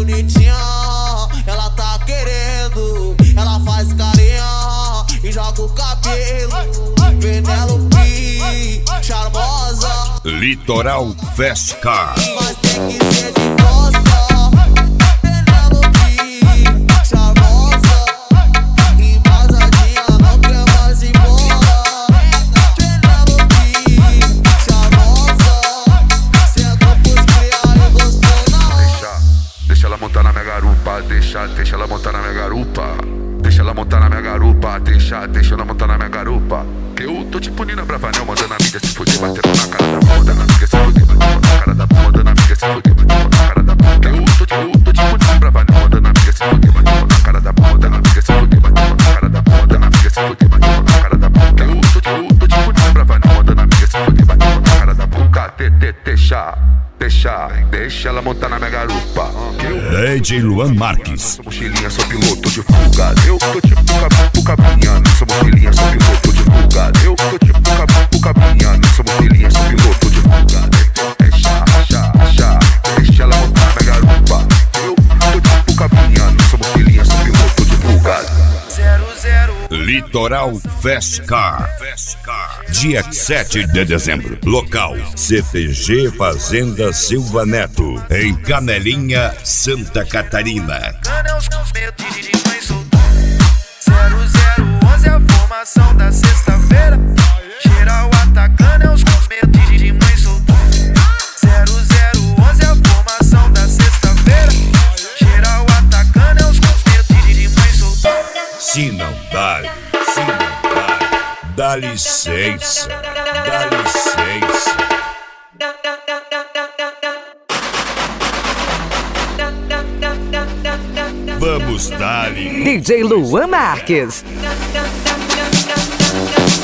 bonitinha, ela tá querendo. Ela faz carinha e joga o cabelo. Penélope, charmosa. Litoral Fast Car. Mas tem que ser de costa. Penélope, charmosa. Embasadinha, não quer mais ir embora. Penélope, charmosa. Sentou pros criar e gostou na hora. Deixa ela montar na minha garupa. Deixa ela montar na minha garupa. Deixa ela montar na minha garupa. Deixa ela montar na minha garupa. Que eu tô tipo Nina Bravanel, mandando a amiga se fuder, batendo na cara da bunda, na amiga se fuder, batendo na cara da bunda, na amiga se fuder, batendo na cara da bunda. Que eu tô tipo Nina Bravanel, mandando a amiga se fuder, batendo na cara da bunda, na amiga se fuder, batendo na cara da bunda, na amiga se fuder, batendo na cara da bunda. Que eu tô tipo Nina Bravanel, mandando a amiga se fuder, batendo na cara da bunda. Deixa ela montar na minha garupa. DJ Luan Marques. Sou mochilinha, sou piloto de fuga. Eu tô tipo cabinha, sou mochilinha, sou piloto de fuga. Eu tô tipo cabinha, sou mochilinha, sou piloto de fuga. Deixa ela montar na minha garupa. Eu tô tipo cabinha, sou mochilinha, sou piloto de fuga. 00 Litoral Fast Car. Dia 7 de dezembro. Local: CTG Fazenda Silva Neto, em Canelinha, Santa Catarina. Canelos com medo de mãe soltou. 0011 a formação da sexta-feira. Geral atacando, os com medo de mãe soltou. 0011 a formação da sexta-feira. Geral atacando, os com medo de mãe soltou. Se não dá, dá licença, dá licença. Vamos dar. DJ Luan Marques.